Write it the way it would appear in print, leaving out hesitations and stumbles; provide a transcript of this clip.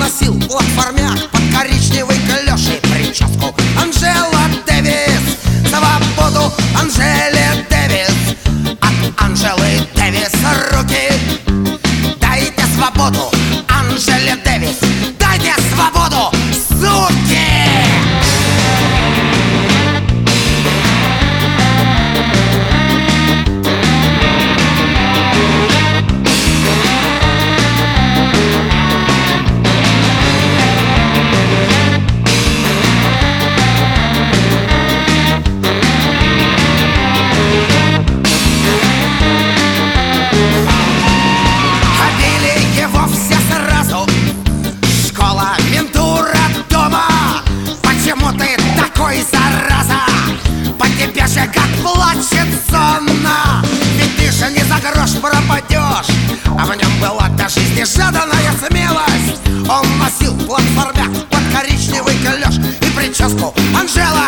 носил платформяк под коричневый клёш и прическу Анджела Дэвис. Свободу Анджеле Дэвис. От Анджелы Дэвис руки. Дайте свободу Анджеле Дэвис. Дайте свободу, суки! Зараза, по тебе же как плачет сонно. Ведь ты же не за грош пропадешь, а в нем была до жизни жаданная смелость. Он носил платформяк под коричневый клёш и прическу Анджела